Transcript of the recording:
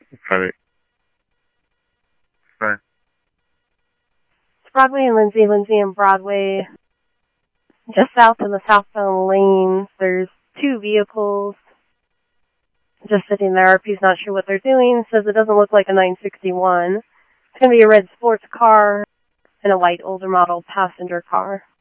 Right. Right. It's Broadway and Lindsay and Broadway. Just south in the southbound lanes, there's two vehicles just sitting there. RP's not sure what they're doing. Says it doesn't look like a 961. It's going to be a red sports car and a white older model passenger car.